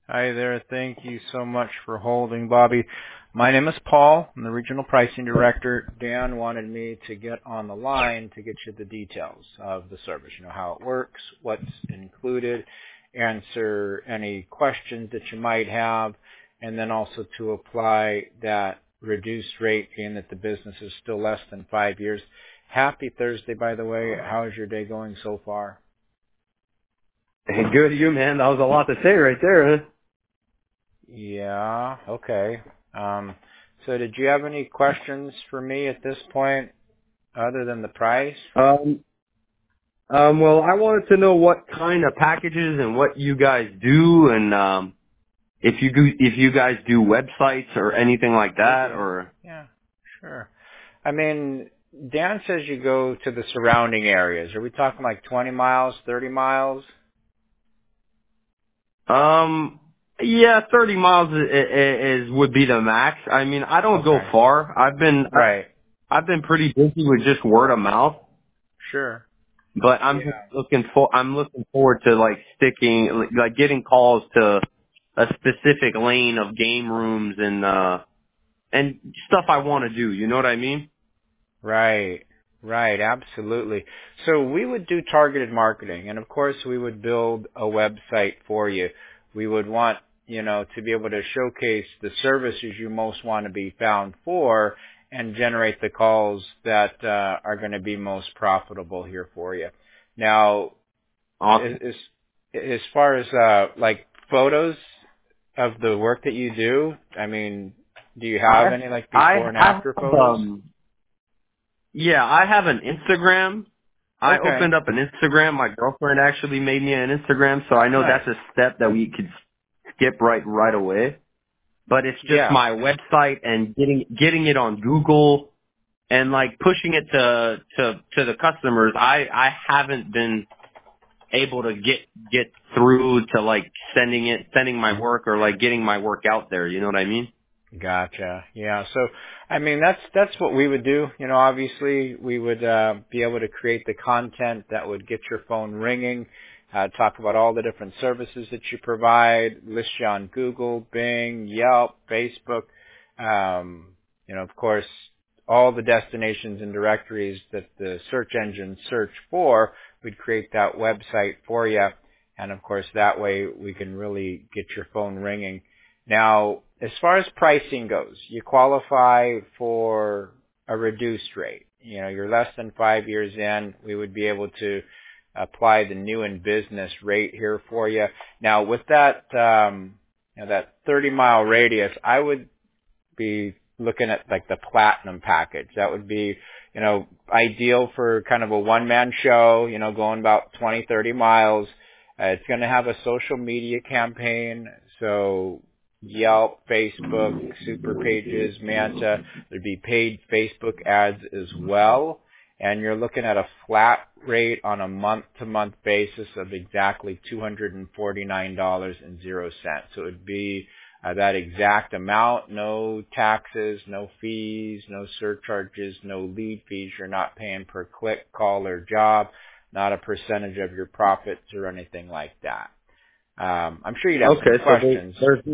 Hi there. Thank you so much for holding, Bobby. My name is Paul. I'm the Regional Pricing Director. Dan wanted me to get on the line to get you the details of the service, how it works, what's included, answer any questions that you might have, and then also to apply that reduced rate, being that the business is still less than 5 years. Happy Thursday, by the way. How's your day going so far? Hey, good to you, man. That was a lot to say right there, Yeah, okay. So did you have any questions for me at this point other than the price? huh? Well, I wanted to know what kind of packages and what you guys do, and if you guys do websites or anything like We that, do. or Yeah, sure. I mean, Dan says you go to the surrounding areas. Are we talking like 20 miles, 30 miles? yeah, 30 miles is would be the max. I mean, I don't go Okay. far. Right. I've been pretty busy with just word of mouth. Sure. But Yeah. I'm looking forward to like sticking, like getting calls to a specific lane of game rooms and stuff I want to do. You know what I mean? Right. Right. Absolutely. So we would do targeted marketing, and of course we would build a website for you. We would want, to be able to showcase the services you most want to be found for and generate the calls that are going to be most profitable here for you. Now, Awesome. as far as like photos of the work that you do, I mean, do you have any like I before and have after photos? yeah, I have an Instagram. I Okay. opened up an Instagram. My girlfriend actually made me an Instagram, so I know Nice. that's a step that we could skip right away. But it's just Yeah. my website and getting it on Google and like pushing it to the customers. I haven't been able to get through to like sending my work or like getting my work out there. You know what I mean? Gotcha. Yeah. So, I mean, that's what we would do. Obviously we would be able to create the content that would get your phone ringing, talk about all the different services that you provide, list you on Google, Bing, Yelp, Facebook, of course, all the destinations and directories that the search engines search for. We'd create that website for you. And of course, that way we can really get your phone ringing. Now, as far as pricing goes, you qualify for a reduced rate. You're less than 5 years in. We would be able to apply the new in business rate here for you. Now, with that, that 30-mile radius, I would be looking at like the platinum package. That would be, ideal for kind of a one-man show, going about 20, 30 miles. It's going to have a social media campaign. So Yelp, Facebook, Super Pages, Manta. There'd be paid Facebook ads as well. And you're looking at a flat rate on a month-to-month basis of exactly $249.00. So it would be that exact amount, no taxes, no fees, no surcharges, no lead fees. You're not paying per click, call, or job, not a percentage of your profits or anything like that. I'm sure you'd have some Okay, so questions.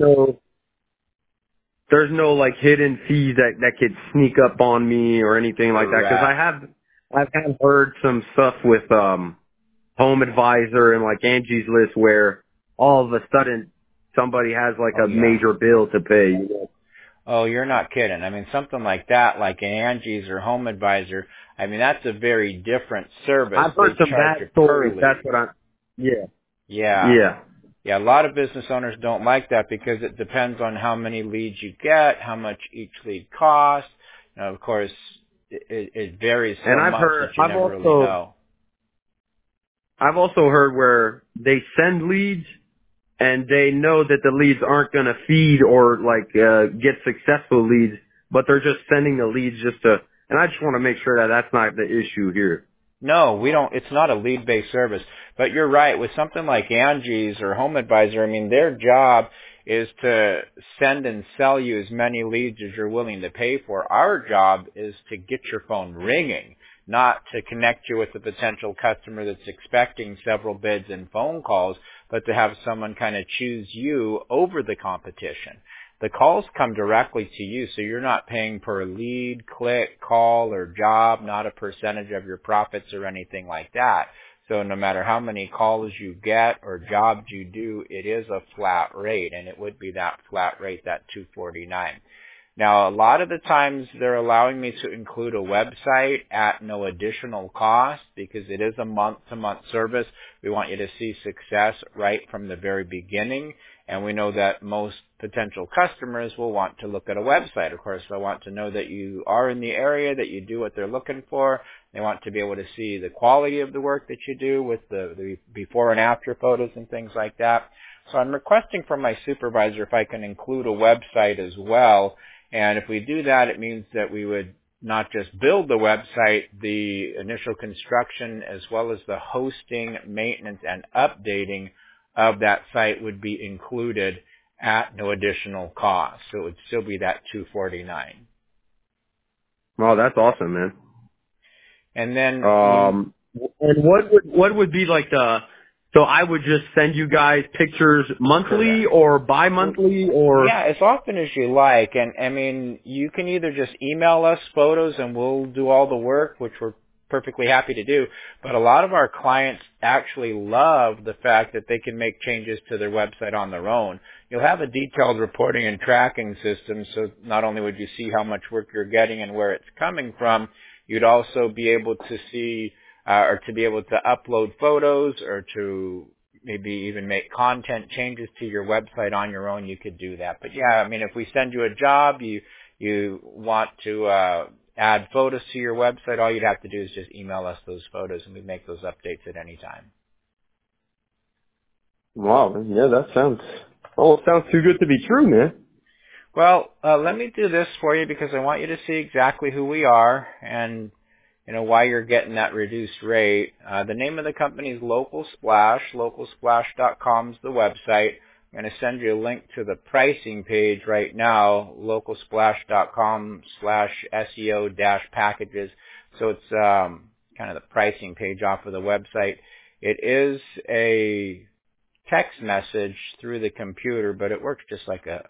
there's no like hidden fees that could sneak up on me or anything like that because Correct. I've had heard some stuff with Home Advisor and like Angie's List where all of a sudden somebody has like Oh a yeah. major bill to pay. You know? Oh, you're not kidding. I mean, something like that, like an Angie's or Home Advisor, I mean, that's a very different service. I've heard They some charge bad you per stories. That's lead. what I'm. Yeah, Yeah. yeah. Yeah, a lot of business owners don't like that because it depends on how many leads you get, how much each lead costs. Of course, it varies so And much that you never really know. I've also heard where they send leads and they know that the leads aren't going to feed or like get successful leads, but they're just sending the leads just to. And I just want to make sure that that's not the issue here. No, we don't. It's not a lead-based service. But you're right. With something like Angie's or Home Advisor, I mean, their job is to send and sell you as many leads as you're willing to pay for. Our job is to get your phone ringing, not to connect you with a potential customer that's expecting several bids and phone calls, but to have someone kind of choose you over the competition. The calls come directly to you, so you're not paying per lead, click, call, or job, not a percentage of your profits or anything like that. So no matter how many calls you get or jobs you do, it is a flat rate, and it would be that flat rate, that $249. Now, a lot of the times they're allowing me to include a website at no additional cost because it is a month-to-month service. We want you to see success right from the very beginning, and we know that most potential customers will want to look at a website. Of course, they want to know that you are in the area, that you do what they're looking for. They want to be able to see the quality of the work that you do with the before and after photos and things like that. So I'm requesting from my supervisor if I can include a website as well. And if we do that, it means that we would not just build the website, the initial construction as well as the hosting, maintenance, and updating of that site would be included at no additional cost. So it would still be that $249. Wow, that's awesome, man. And then, and what would be like so I would just send you guys pictures monthly correct. or bi-monthly or? Yeah, as often as you like. And I mean, you can either just email us photos and we'll do all the work, which we're perfectly happy to do. But a lot of our clients actually love the fact that they can make changes to their website on their own. You'll have a detailed reporting and tracking system, so not only would you see how much work you're getting and where it's coming from, you'd also be able to see or to be able to upload photos or to maybe even make content changes to your website on your own. You could do that. But yeah, I mean, if we send you a job, you want to add photos to your website, all you'd have to do is just email us those photos and we make those updates at any time. Wow, yeah, that sounds too good to be true, man. Well, let me do this for you because I want you to see exactly who we are and why you're getting that reduced rate. The name of the company is Local Splash. LocalSplash.com is the website. I'm going to send you a link to the pricing page right now, localsplash.com/SEO-packages. So it's kind of the pricing page off of the website. It is a text message through the computer, but it works just like an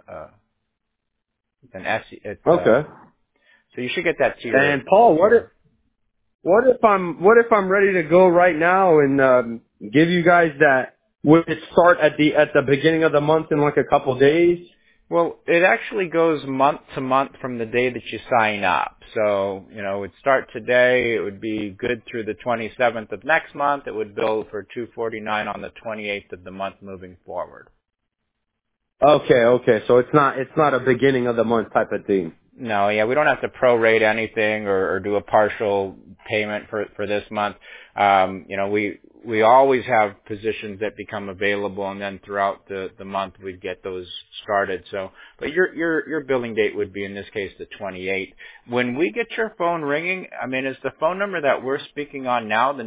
SEO. Okay. So you should get that to your. And Paul, what if I'm ready to go right now and give you guys that? Would it start at the beginning of the month in like a couple days? Well, it actually goes month to month from the day that you sign up. So, it would start today. It would be good through the 27th of next month. It would bill for $249 on the 28th of the month moving forward. Okay. So it's not a beginning of the month type of thing. No, yeah, we don't have to prorate anything or do a partial payment for this month. We always have positions that become available, and then throughout the month we'd get those started. So, but your billing date would be in this case the 28th. When we get your phone ringing, I mean, is the phone number that we're speaking on now, the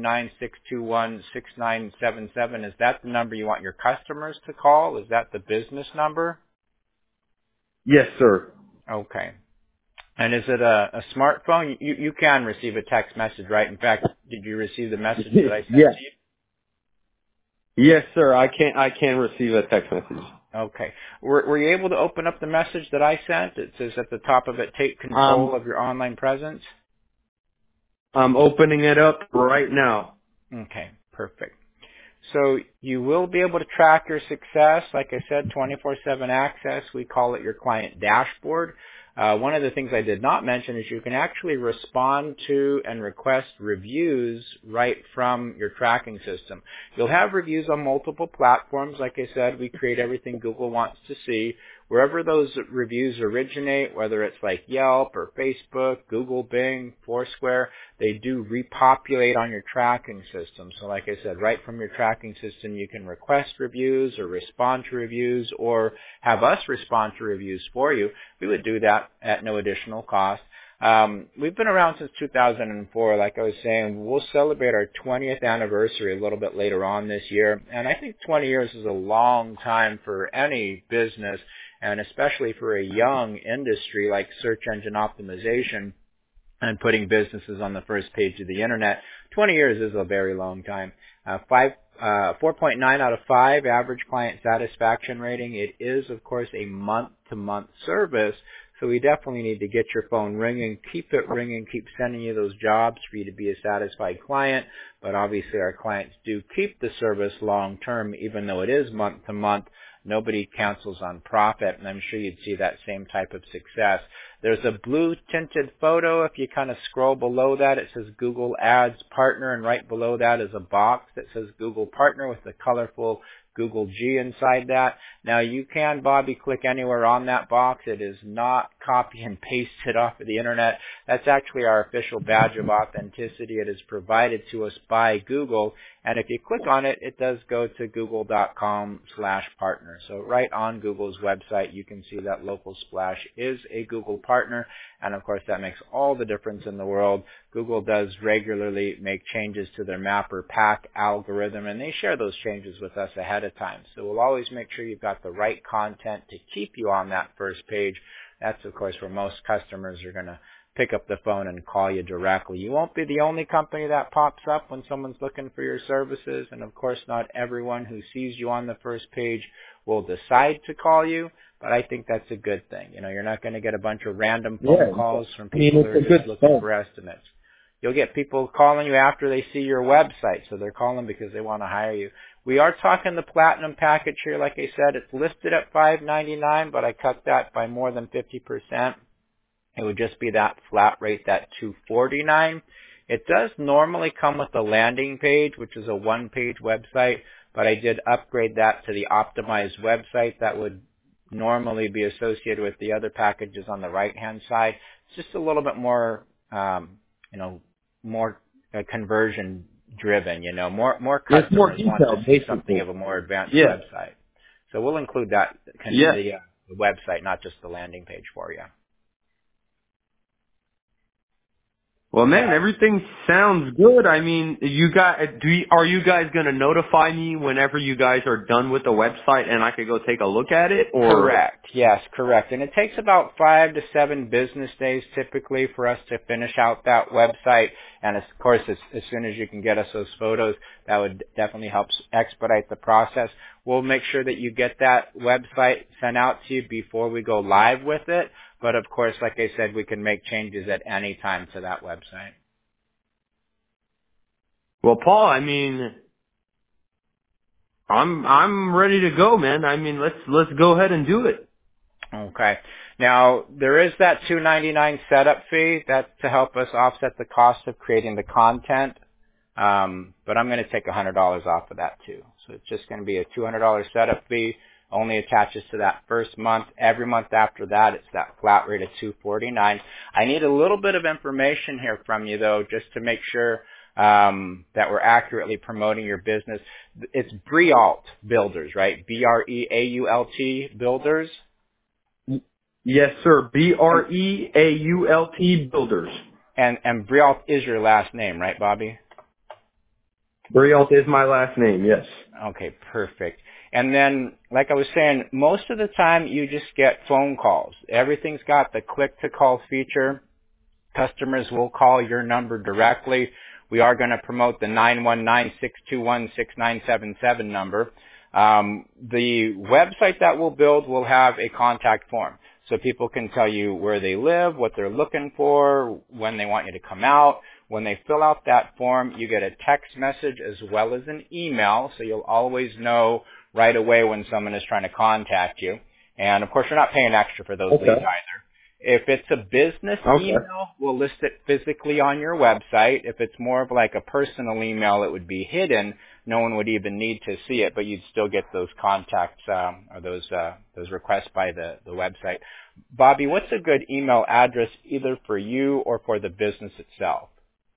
919-621-6977, is that the number you want your customers to call? Is that the business number? Yes, sir. Okay. And is it a smartphone? You can receive a text message, right? In fact, did you receive the message that I sent to you? Yes, sir. I can receive a text message. Okay. Were you able to open up the message that I sent? It says at the top of it, take control of your online presence. I'm opening it up right now. Okay, perfect. So you will be able to track your success. Like I said, 24/7 access. We call it your client dashboard. One of the things I did not mention is you can actually respond to and request reviews right from your tracking system. You'll have reviews on multiple platforms. Like I said, we create everything Google wants to see. Wherever those reviews originate, whether it's like Yelp or Facebook, Google, Bing, Foursquare, they do repopulate on your tracking system. So like I said, right from your tracking system, you can request reviews or respond to reviews or have us respond to reviews for you. We would do that at no additional cost. We've been around since 2004. Like I was saying, we'll celebrate our 20th anniversary a little bit later on this year. And I think 20 years is a long time for any business, and especially for a young industry like search engine optimization. and putting businesses on the first page of the internet. 20 years is a very long time. 4.9 out of 5 average client satisfaction rating. It is, of course, a month-to-month service, so we definitely need to get your phone ringing, keep it ringing, keep sending you those jobs for you to be a satisfied client. But obviously our clients do keep the service long-term, even though it is month-to-month. Nobody cancels on profit, and I'm sure you'd see that same type of success. There's a blue tinted photo. If you kind of scroll below that, it says Google Ads Partner, and right below that is a box that says Google Partner with the colorful Google G inside that. Now you can, Bobby, click anywhere on that box. It is not copy and pasted off of the internet. That's actually our official badge of authenticity. It is provided to us by Google. And if you click on it, it does go to google.com/partner. So right on Google's website, you can see that Local Splash is a Google partner. And of course, that makes all the difference in the world. Google does regularly make changes to their map or pack algorithm, and they share those changes with us ahead of time. So we'll always make sure you've got the right content to keep you on that first page. That's, of course, where most customers are going to pick up the phone and call you directly. You won't be the only company that pops up when someone's looking for your services, and of course not everyone who sees you on the first page will decide to call you, but I think that's a good thing. You know, you're not going to get a bunch of random phone calls from people who are just looking for estimates. You'll get people calling you after they see your website, so they're calling because they want to hire you. We are talking the Platinum package here. Like I said, it's listed at $599, but I cut that by more than 50%. It would just be that flat rate, that $249. It does normally come with a landing page, which is a one-page website, but I did upgrade that to the optimized website that would normally be associated with the other packages on the right-hand side. It's just a little bit more, more conversion driven, more customers want to see something of a more advanced website. So we'll include that in the website, not just the landing page for you. Well, man, everything sounds good. I mean, are you guys going to notify me whenever you guys are done with the website and I could go take a look at it? Or? Correct. Yes, correct. And it takes about 5 to 7 business days typically for us to finish out that website. And of course, as soon as you can get us those photos, that would definitely help expedite the process. We'll make sure that you get that website sent out to you before we go live with it. But of course, like I said, we can make changes at any time to that website. Well, Paul, I mean, I'm ready to go, man. I mean, let's go ahead and do it. Okay. Now, there is that $299 setup fee. That's to help us offset the cost of creating the content. But I'm going to take $100 off of that too. So it's just going to be a $200 setup fee. Only attaches to that first month. Every month after that, it's that flat rate of $249. I need a little bit of information here from you, though, just to make sure that we're accurately promoting your business. It's Breault Builders, right? B-R-E-A-U-L-T Builders? Yes, sir. B-R-E-A-U-L-T Builders. And Breault is your last name, right, Bobby? Breault is my last name, yes. Okay, perfect. And then, like I was saying, most of the time you just get phone calls. Everything's got the click-to-call feature. Customers will call your number directly. We are going to promote the 919-621-6977 number. The website that we'll build will have a contact form. So people can tell you where they live, what they're looking for, when they want you to come out. When they fill out that form, you get a text message as well as an email, so you'll always know right away when someone is trying to contact you. And, of course, you're not paying extra for those leads either. If it's a business email, we'll list it physically on your website. If it's more of like a personal email, it would be hidden. No one would even need to see it, but you'd still get those contacts or those requests by the website. Bobby, what's a good email address either for you or for the business itself?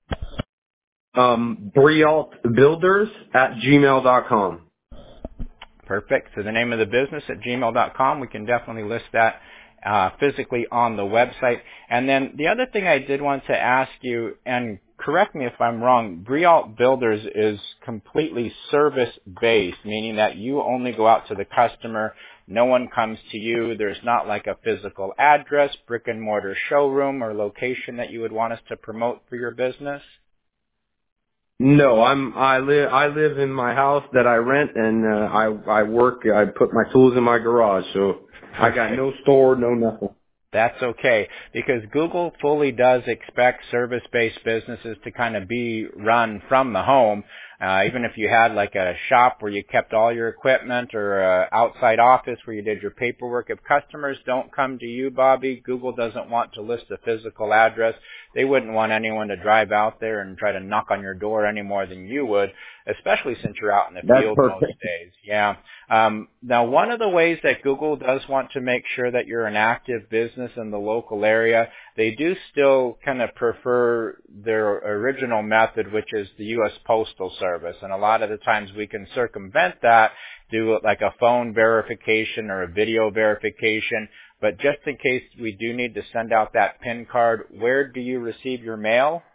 BreaultBuilders@gmail.com. Perfect. So the name of the business at gmail.com, we can definitely list that physically on the website. And then the other thing I did want to ask you, and correct me if I'm wrong, Breault Builders is completely service-based, meaning that you only go out to the customer, No one comes to you. There's not like a physical address, brick and mortar showroom or location that you would want us to promote for your business? No, I live in my house that I rent, and I work. I put my tools in my garage, so I got no store, no nothing. That's okay, because Google fully does expect service-based businesses to kind of be run from the home. Even if you had like a shop where you kept all your equipment, or an outside office where you did your paperwork, if customers don't come to you, Bobby, Google doesn't want to list a physical address. They wouldn't want anyone to drive out there and try to knock on your door any more than you would, especially since you're out in the field most days. Yeah. Now, one of the ways that Google does want to make sure that you're an active business in the local area, they do still kind of prefer their original method, which is the U.S. Postal Service. And a lot of the times we can circumvent that, do like a phone verification or a video verification. But just in case we do need to send out that PIN card, where do you receive your mail?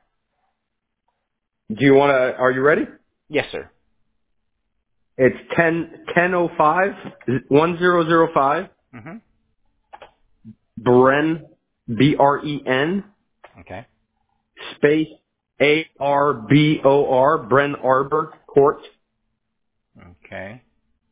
Are you ready? Yes, sir. It's 1005 Mm-hmm. Bren, BREN, Okay. space ARBOR, Bren Arbor Court, Okay.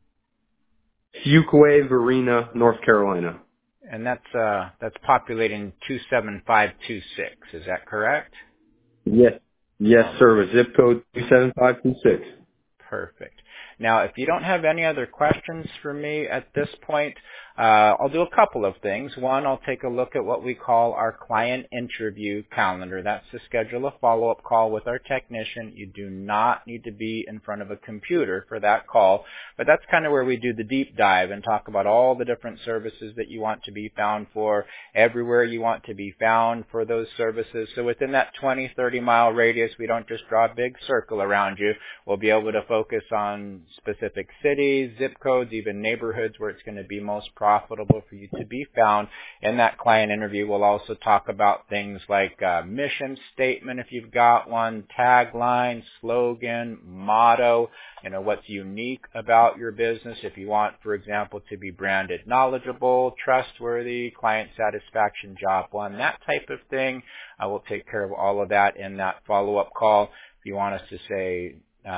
Fuquay Varina, North Carolina. And that's populating 27526. Is that correct? Yes. Yes, sir. Zip code 27526. Perfect. Now, if you don't have any other questions for me at this point, I'll do a couple of things. One, I'll take a look at what we call our client interview calendar. That's to schedule a follow-up call with our technician. You do not need to be in front of a computer for that call, but that's kind of where we do the deep dive and talk about all the different services that you want to be found for, everywhere you want to be found for those services. So within that 20, 30-mile radius, we don't just draw a big circle around you. We'll be able to focus on specific cities, zip codes, even neighborhoods where it's going to be most profitable for you to be found. In that client interview, we'll also talk about things like mission statement, if you've got one, tagline, slogan, motto, what's unique about your business. If you want, for example, to be branded knowledgeable, trustworthy, client satisfaction, job one, that type of thing. We'll take care of all of that in that follow-up call. If you want us to say,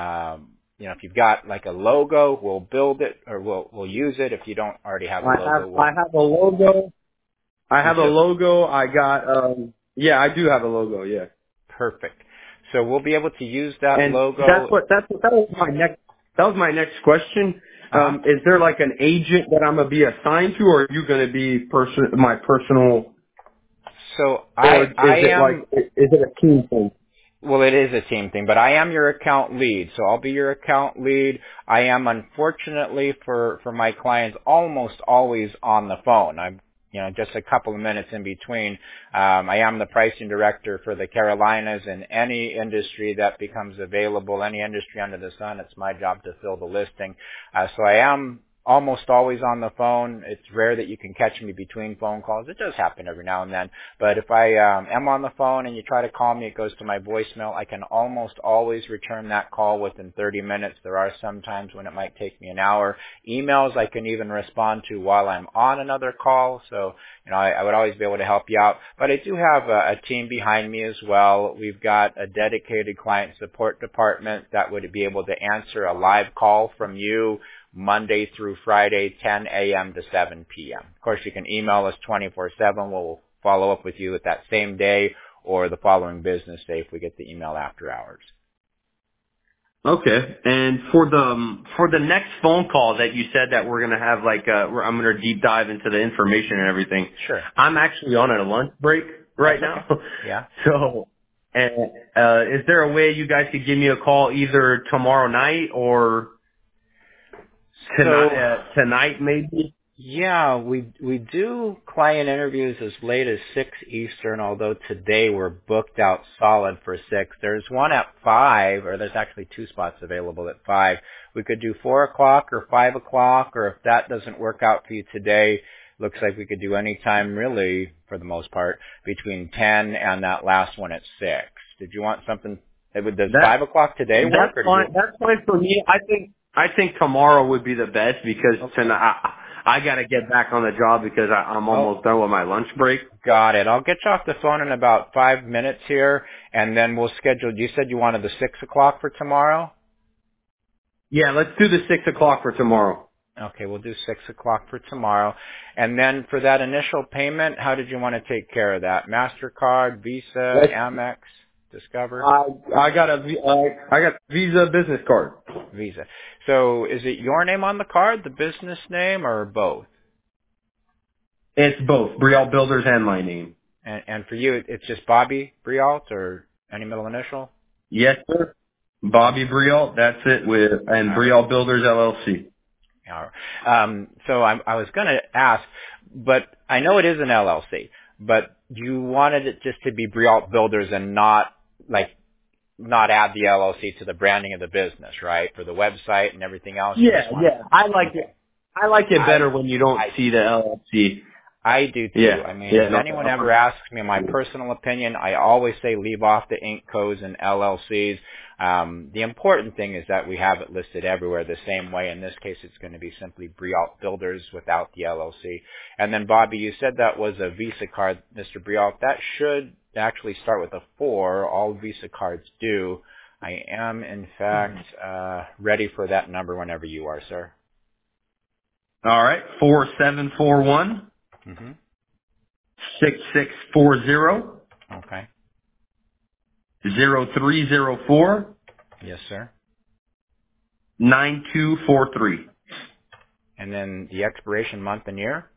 if you've got like a logo, we'll build it, or we'll use it. If you don't already have a logo, I have a logo. I have a logo. I got, I do have a logo. Yeah. Perfect. So we'll be able to use that logo. That was my next question. Is there like an agent that I'm gonna be assigned to, or are you gonna be my personal? So is it a team thing? Well, it is a team thing, but I am your account lead, so I'll be your account lead. I am, unfortunately, for my clients, almost always on the phone. I'm, just a couple of minutes in between. I am the pricing director for the Carolinas, and any industry that becomes available, any industry under the sun, it's my job to fill the listing. So I am almost always on the phone. It's rare that you can catch me between phone calls. It does happen every now and then. But if I am on the phone and you try to call me, it goes to my voicemail. I can almost always return that call within 30 minutes. There are some times when it might take me an hour. Emails I can even respond to while I'm on another call. So, I would always be able to help you out. But I do have a team behind me as well. We've got a dedicated client support department that would be able to answer a live call from you Monday through Friday, 10 a.m. to 7 p.m. Of course, you can email us 24/7. We'll follow up with you at that same day or the following business day if we get the email after hours. Okay. And for the next phone call that you said that we're gonna have, I'm gonna deep dive into the information and everything. Sure. I'm actually on a lunch break right now. Yeah. So, is there a way you guys could give me a call either tomorrow night or tonight maybe? Yeah, we do client interviews as late as 6 Eastern, although today we're booked out solid for 6. There's one at 5, or there's actually 2 spots available at 5. We could do 4 o'clock or 5 o'clock, or if that doesn't work out for you today, looks like we could do any time really, for the most part, between 10 and that last one at 6. Did you want something, does 5 o'clock today work? That's fine for me. I think tomorrow would be the best because tonight I got to get back on the job because I'm almost done with my lunch break. Got it. I'll get you off the phone in about 5 minutes here, and then we'll schedule. You said you wanted the 6 o'clock for tomorrow? Yeah, let's do the 6 o'clock for tomorrow. Okay, we'll do 6 o'clock for tomorrow. And then for that initial payment, how did you want to take care of that? MasterCard, Visa, Amex, Discover? I got Visa business card. Visa. So is it your name on the card, the business name, or both? It's both Brialt Builders and my name. And for you, it's just Bobby Brialt or any middle initial? Yes, sir. Bobby Brialt, that's it, and Brialt Builders LLC. So I was going to ask, but I know it is an LLC, but you wanted it just to be Brialt Builders and not add the LLC to the branding of the business, right? For the website and everything else. Yeah. I like it. I like it better when you don't see the LLC. I do too. Yeah. I mean, if anyone ever asks me my personal opinion, I always say leave off the Inc. codes and LLCs. The important thing is that we have it listed everywhere the same way. In this case, it's going to be simply Brialt Builders without the LLC. And then, Bobby, you said that was a Visa card, Mr. Brialt. That should actually start with a 4. All Visa cards do. I am, in fact, ready for that number whenever you are, sir. All right. 4741. 6640. Okay. 0304. Yes, sir. 9243. And then the expiration month and year?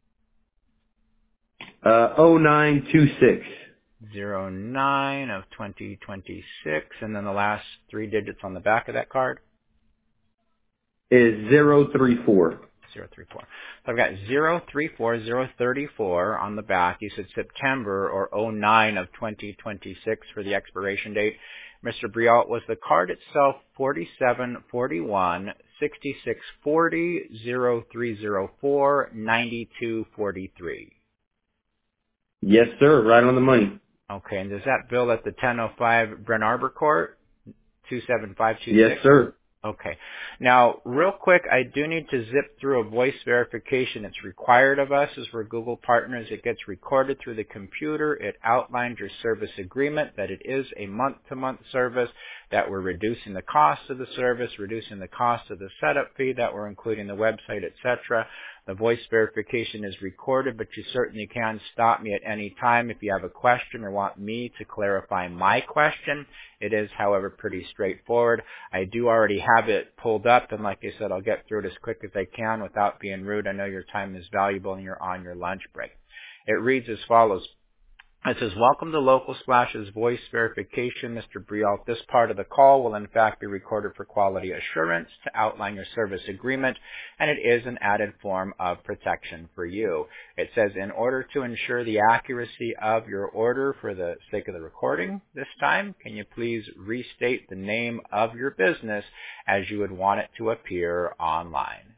0926. 09 of 2026. And then the last 3 digits on the back of that card? Is 034. 034. So I've got 034034 on the back. You said September or 09 of 2026 for the expiration date. Mr. Brialt, was the card itself 4741 6640 0304 9243? Yes, sir. Right on the money. Okay, and does that bill at the 1005 Bryn Arbor Court, 27526? Yes, sir. Okay. Now, real quick, I do need to zip through a voice verification. It's required of us as we're Google partners. It gets recorded through the computer. It outlines your service agreement, that it is a month-to-month service, that we're reducing the cost of the service, reducing the cost of the setup fee, that we're including the website, etc. The voice verification is recorded, but you certainly can stop me at any time if you have a question or want me to clarify my question. It is, however, pretty straightforward. I do already have it pulled up, and like I said, I'll get through it as quick as I can without being rude. I know your time is valuable and you're on your lunch break. It reads as follows. It says, welcome to Local Splash's voice verification, Mr. Brialt. This part of the call will in fact be recorded for quality assurance to outline your service agreement, and it is an added form of protection for you. It says, in order to ensure the accuracy of your order for the sake of the recording this time, can you please restate the name of your business as you would want it to appear online?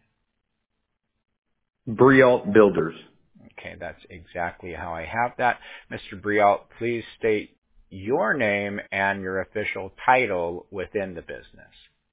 Brialt Builders. Okay, that's exactly how I have that. Mr. Brialt, please state your name and your official title within the business.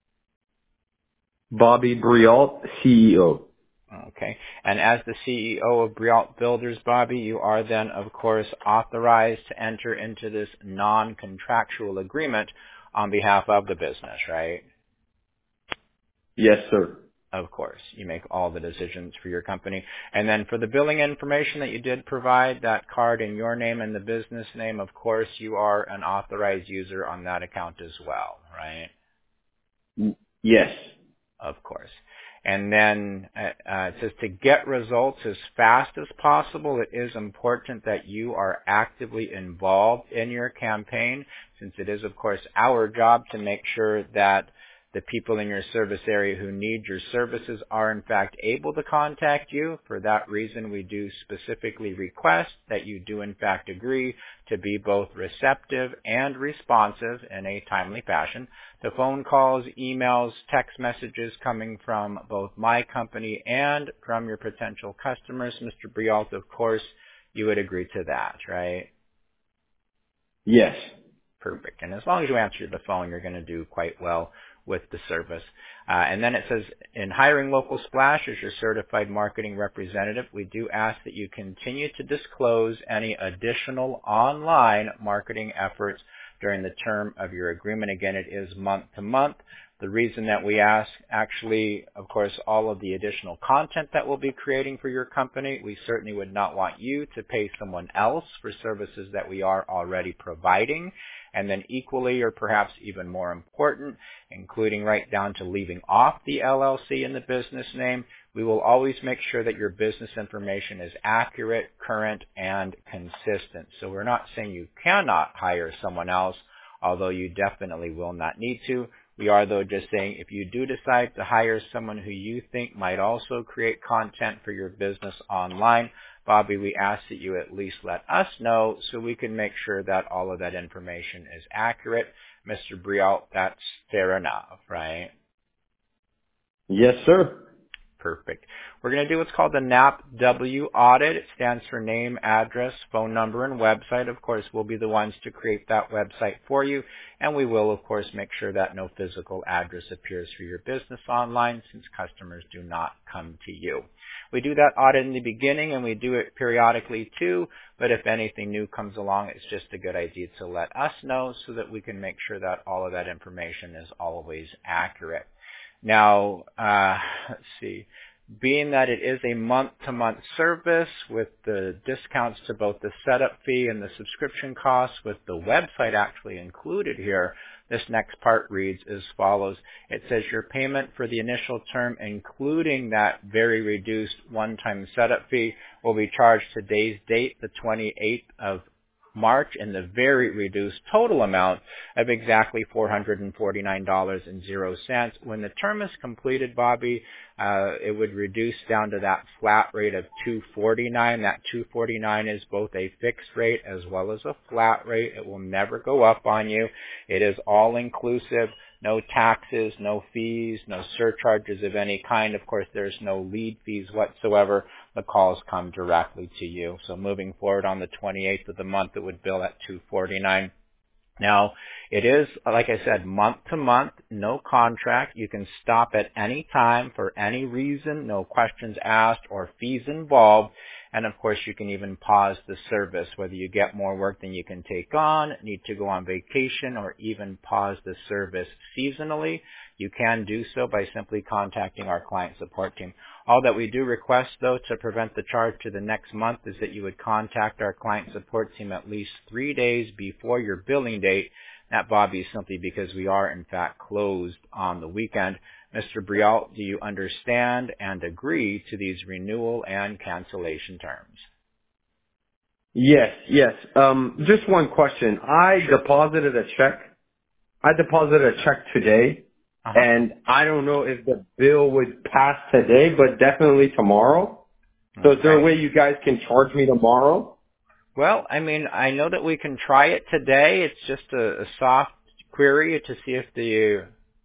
Bobby Brialt, CEO. Okay, and as the CEO of Brialt Builders, Bobby, you are then, of course, authorized to enter into this non-contractual agreement on behalf of the business, right? Yes, sir. Of course, you make all the decisions for your company. And then for the billing information that you did provide, that card in your name and the business name, of course, you are an authorized user on that account as well, right? Yes. Of course. And then it says to get results as fast as possible, it is important that you are actively involved in your campaign, since it is, of course, our job to make sure that the people in your service area who need your services are in fact able to contact you. For that reason, we do specifically request that you do in fact agree to be both receptive and responsive in a timely fashion to phone calls, emails, text messages coming from both my company and from your potential customers. Mr. Brialt, of course, you would agree to that, right? Yes. Perfect. And as long as you answer the phone, you're going to do quite well with the service. And then it says, in hiring Local Splash as your certified marketing representative, we do ask that you continue to disclose any additional online marketing efforts during the term of your agreement. Again, it is month to month. The reason that we ask, actually, of course, all of the additional content that we'll be creating for your company, we certainly would not want you to pay someone else for services that we are already providing. And then equally, or perhaps even more important, including right down to leaving off the LLC in the business name, we will always make sure that your business information is accurate, current, and consistent. So we're not saying you cannot hire someone else, although you definitely will not need to. We are, though, just saying if you do decide to hire someone who you think might also create content for your business online, Bobby, we ask that you at least let us know so we can make sure that all of that information is accurate. Mr. Briault, that's fair enough, right? Yes, sir. Perfect. We're going to do what's called the NAPW audit. It stands for name, address, phone number, and website. Of course, we'll be the ones to create that website for you, and we will, of course, make sure that no physical address appears for your business online since customers do not come to you. We do that audit in the beginning, and we do it periodically too, but if anything new comes along, it's just a good idea to let us know so that we can make sure that all of that information is always accurate. Now, let's see, being that it is a month-to-month service with the discounts to both the setup fee and the subscription costs with the website actually included here, this next part reads as follows. It says your payment for the initial term, including that very reduced one-time setup fee, will be charged today's date, the 28th of March, in the very reduced total amount of exactly $449.00. When the term is completed, Bobby, it would reduce down to that flat rate of $249. That $249 is both a fixed rate as well as a flat rate. It will never go up on you. It is all inclusive. No taxes, no fees, no surcharges of any kind. Of course, there's no lead fees whatsoever. The calls come directly to you. So moving forward on the 28th of the month, it would bill at $249. Now, it is, like I said, month to month, no contract. You can stop at any time for any reason, no questions asked or fees involved. And of course, you can even pause the service, whether you get more work than you can take on, need to go on vacation, or even pause the service seasonally. You can do so by simply contacting our client support team. All that we do request, though, to prevent the charge to the next month is that you would contact our client support team at least 3 days before your billing date. That, Bobby, is simply because we are, in fact, closed on the weekend. Mr. Briault, do you understand and agree to these renewal and cancellation terms? Yes. Just one question. I deposited a check today, and I don't know if the bill would pass today, but definitely tomorrow. So is there a way you guys can charge me tomorrow? Well, I mean, I know that we can try it today. It's just a soft query to see if the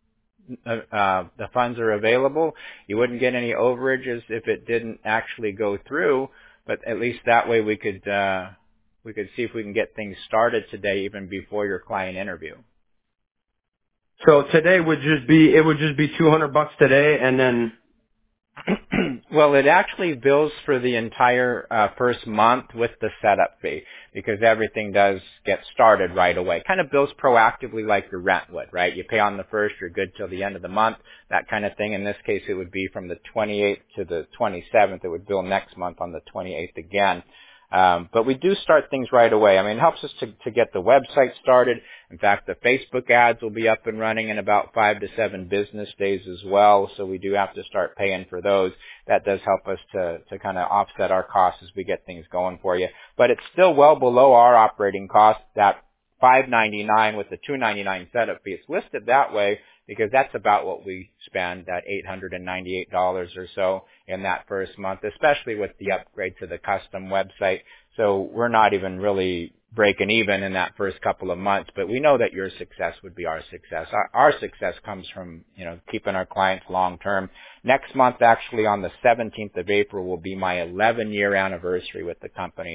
funds are available. You wouldn't get any overages if it didn't actually go through, but at least that way we could see if we can get things started today, even before your client interview. So today would just be $200 today, and then. Well, it actually bills for the entire first month with the setup fee, because everything does get started right away. Kind of bills proactively like your rent would, right? You pay on the 1st, you're good till the end of the month, that kind of thing. In this case, it would be from the 28th to the 27th. It would bill next month on the 28th again. But we do start things right away. I mean, it helps us to get the website started. In fact, the Facebook ads will be up and running in about 5 to 7 business days as well. So we do have to start paying for those. That does help us to kind of offset our costs as we get things going for you. But it's still well below our operating cost, that $599 with the $299 setup fee. It's listed that way because that's about what we spend, that $898 or so in that first month, especially with the upgrade to the custom website. So we're not even really breaking even in that first couple of months, but we know that your success would be our success. Our success comes from, keeping our clients long term. Next month, actually on the 17th of April, will be my 11-year anniversary with the company.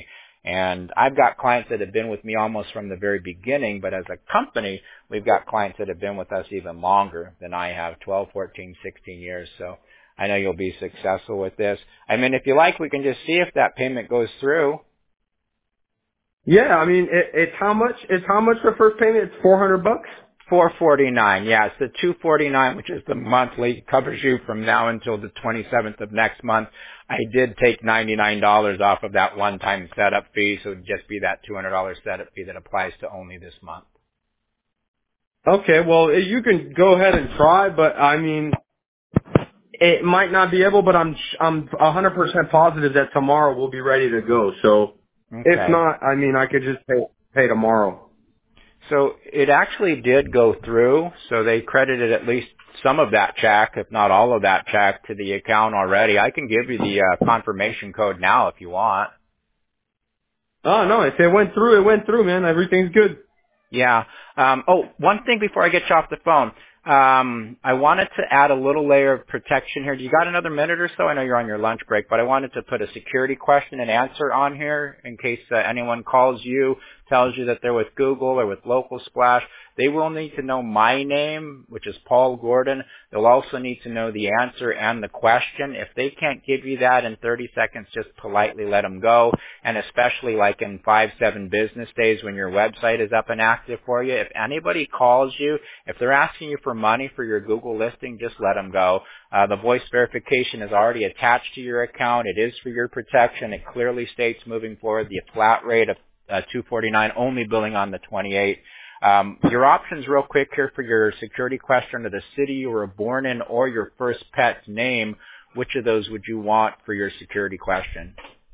And I've got clients that have been with me almost from the very beginning, but as a company, we've got clients that have been with us even longer than I have, 12, 14, 16 years. So I know you'll be successful with this. I mean, if you like, we can just see if that payment goes through. Yeah, I mean, it's how much? It's how much for first payment? It's $400. $449. Yeah, it's the $249, which is the monthly, covers you from now until the 27th of next month. I did take $99 off of that one-time setup fee, so it would just be that $200 setup fee that applies to only this month. Okay, well, you can go ahead and try, but I mean, it might not be able, but I'm 100% positive that tomorrow we'll be ready to go. So if Okay. not, I mean, I could just pay tomorrow. So it actually did go through, so they credited at least some of that check, if not all of that check, to the account already. I can give you the confirmation code now if you want. Oh no, if it went through, man. Everything's good. Yeah. One thing before I get you off the phone. I wanted to add a little layer of protection here. Do you got another minute or so? I know you're on your lunch break, but I wanted to put a security question and answer on here in case anyone calls you, tells you that they're with Google or with Local Splash. They will need to know my name, which is Paul Gordon. They'll also need to know the answer and the question. If they can't give you that in 30 seconds, just politely let them go. And especially like in 5-7 business days when your website is up and active for you, if anybody calls you, if they're asking you for money for your Google listing, just let them go. The voice verification is already attached to your account. It is for your protection. It clearly states moving forward the flat rate of $249, only billing on the 28th. Your options real quick here for your security question are the city you were born in or your first pet's name. Which of those would you want for your security question?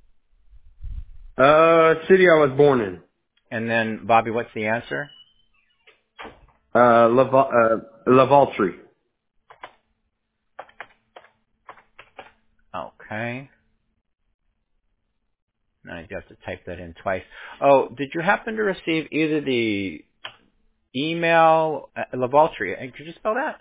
City I was born in. And then, Bobby, what's the answer? Lavaltrie. Okay. Now you have to type that in twice. Oh, did you happen to receive either the email, Lavaltrie, could you spell that?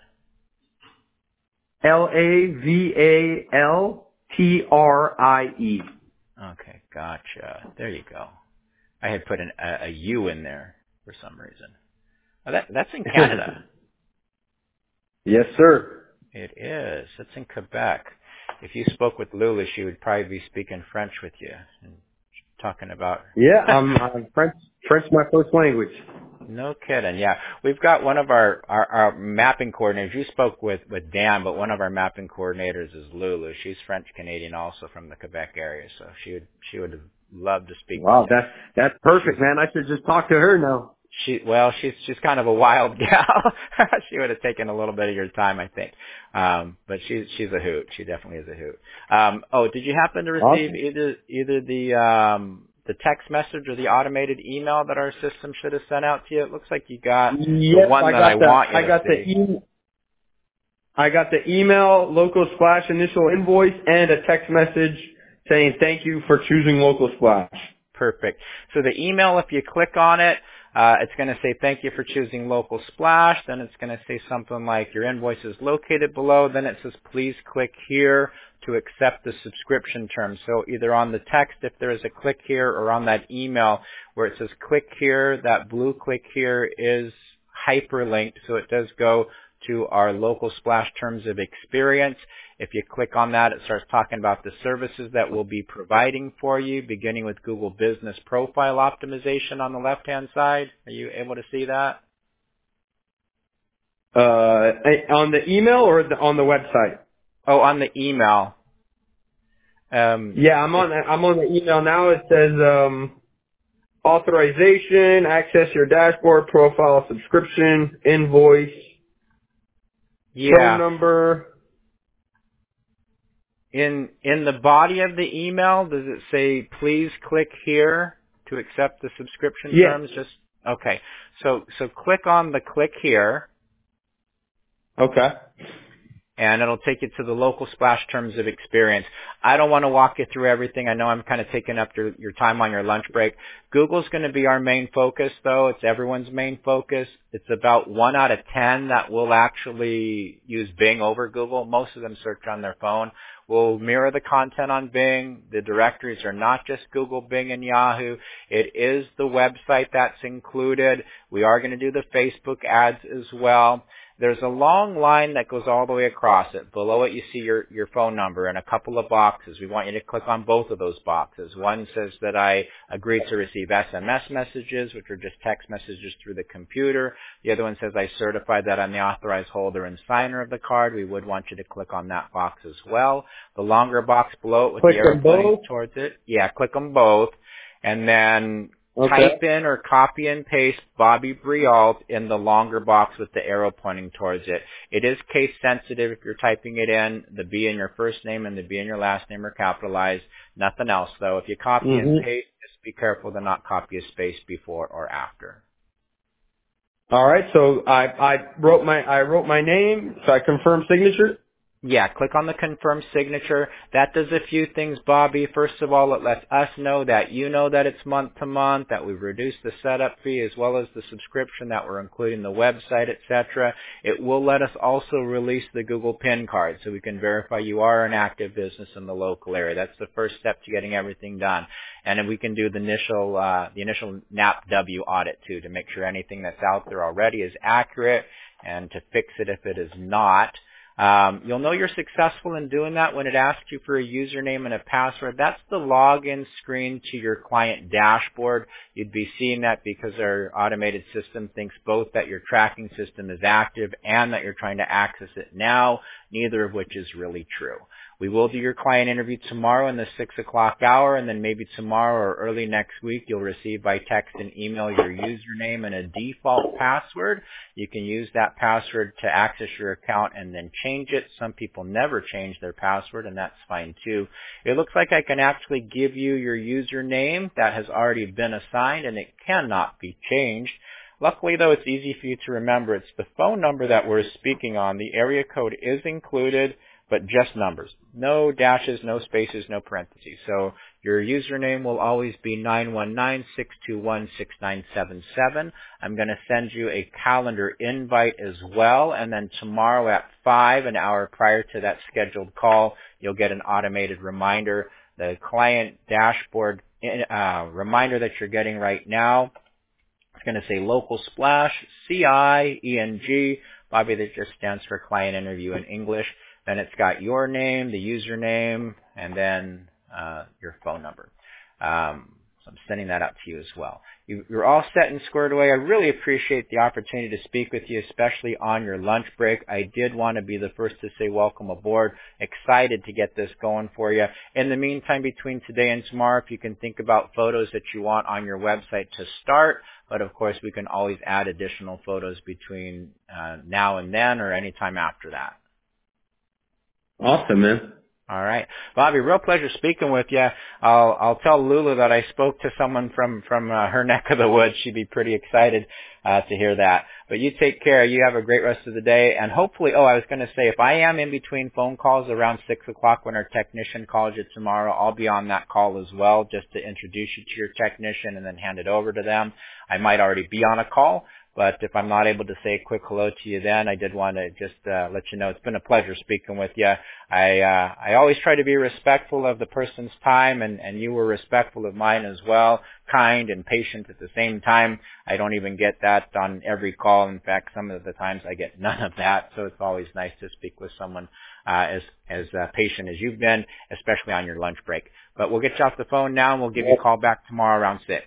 Lavaltrie. Okay, gotcha. There you go. I had put a U in there for some reason. Oh, that's in Canada. Yes, sir. It is. It's in Quebec. If you spoke with Lula, she would probably be speaking French with you and talking about. Yeah, I'm French. French my first language. No kidding. Yeah, we've got one of our mapping coordinators. You spoke with Dan, but one of our mapping coordinators is Lulu. She's French Canadian, also from the Quebec area, so she would have loved to speak with Wow, you. that's perfect, man. I should just talk to her now. She's kind of a wild gal. She would have taken a little bit of your time, I think. But she's a hoot. She definitely is a hoot. Did you happen to receive either the text message or the automated email that our system should have sent out to you? It looks like you got the one that I want you to see. I got the email, Local Splash initial invoice, and a text message saying thank you for choosing Local Splash. Perfect. So the email, if you click on it, it's going to say thank you for choosing Local Splash. Then it's going to say something like your invoice is located below. Then it says please click here to accept the subscription terms. So either on the text if there is a click here or on that email where it says click here, that blue click here is hyperlinked. So it does go to our Local Splash terms of experience. If you click on that, it starts talking about the services that we'll be providing for you, beginning with Google Business Profile Optimization on the left-hand side. Are you able to see that? On the email or on the website? Oh, on the email. Yeah, I'm on the email now. It says authorization, access your dashboard, profile subscription, invoice, phone number. In the body of the email, does it say please click here to accept the subscription terms? Okay. So click on the click here. Okay. and it'll take you to the local splash terms of experience. I don't want to walk you through everything. I know I'm kind of taking up your time on your lunch break. Google's going to be our main focus, though. It's everyone's main focus. It's about 1 out of 10 that will actually use Bing over Google. Most of them search on their phone. We'll mirror the content on Bing. The directories are not just Google, Bing, and Yahoo. It is the website that's included. We are going to do the Facebook ads as well. There's a long line that goes all the way across it. Below it, you see your phone number and a couple of boxes. We want you to click on both of those boxes. One says that I agree to receive SMS messages, which are just text messages through the computer. The other one says I certify that I'm the authorized holder and signer of the card. We would want you to click on that box as well. The longer box below it with the arrow pointing towards it. Yeah, click them both. And then type in or copy and paste Bobby Briault in the longer box with the arrow pointing towards it. It is case sensitive if you're typing it in. The B in your first name and the B in your last name are capitalized. Nothing else, though. If you copy and paste, just be careful to not copy a space before or after. All right. So I wrote my name. So I confirm signature. Yeah, click on the confirm signature. That does a few things, Bobby. First of all, it lets us know that you know that it's month to month, that we've reduced the setup fee as well as the subscription, that we're including the website, etc. It will let us also release the Google PIN card so we can verify you are an active business in the local area. That's the first step to getting everything done. And then we can do the initial NAPW audit too to make sure anything that's out there already is accurate and to fix it if it is not. You'll know you're successful in doing that when it asks you for a username and a password. That's the login screen to your client dashboard. You'd be seeing that because our automated system thinks both that your tracking system is active and that you're trying to access it now, neither of which is really true. We will do your client interview tomorrow in the 6 o'clock hour, and then maybe tomorrow or early next week you'll receive by text and email your username and a default password. You can use that password to access your account and then change it. Some people never change their password, and that's fine too. It looks like I can actually give you your username that has already been assigned, and it cannot be changed. Luckily, though, it's easy for you to remember. It's the phone number that we're speaking on. The area code is included, but just numbers. No dashes, no spaces, no parentheses. So your username will always be 919-621-6977. I'm going to send you a calendar invite as well, and then tomorrow at 5, an hour prior to that scheduled call, you'll get an automated reminder. The client dashboard reminder that you're getting right now, it's going to say Local Splash, CIENG. Bobby, that just stands for Client Interview in English. Then it's got your name, the username, and then your phone number. So I'm sending that out to you as well. You're all set and squared away. I really appreciate the opportunity to speak with you, especially on your lunch break. I did want to be the first to say welcome aboard. Excited to get this going for you. In the meantime, between today and tomorrow, if you can think about photos that you want on your website to start, but of course we can always add additional photos between now and then or any time after that. Awesome, man. All right. Bobby, real pleasure speaking with you. I'll tell Lulu that I spoke to someone from her neck of the woods. She'd be pretty excited to hear that. But you take care. You have a great rest of the day. And hopefully, I was going to say, if I am in between phone calls around 6 o'clock when our technician calls you tomorrow, I'll be on that call as well just to introduce you to your technician and then hand it over to them. I might already be on a call. But if I'm not able to say a quick hello to you then, I did want to just let you know it's been a pleasure speaking with you. I always try to be respectful of the person's time, and you were respectful of mine as well, kind and patient at the same time. I don't even get that on every call. In fact, some of the times I get none of that, so it's always nice to speak with someone as patient as you've been, especially on your lunch break. But we'll get you off the phone now, and we'll give you a call back tomorrow around 6.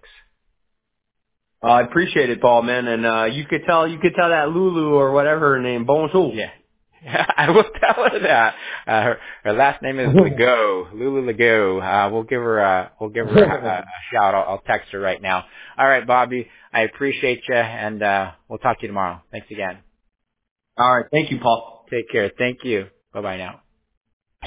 I appreciate it, Paul, man. And you could tell that Lulu or whatever her name, bonjour. Yeah. I will tell her that. Her last name is Legault, Lulu Legault. We'll give her a shout. I'll text her right now. All right, Bobby. I appreciate you, and we'll talk to you tomorrow. Thanks again. All right. Thank you, Paul. Take care. Thank you. Bye-bye now.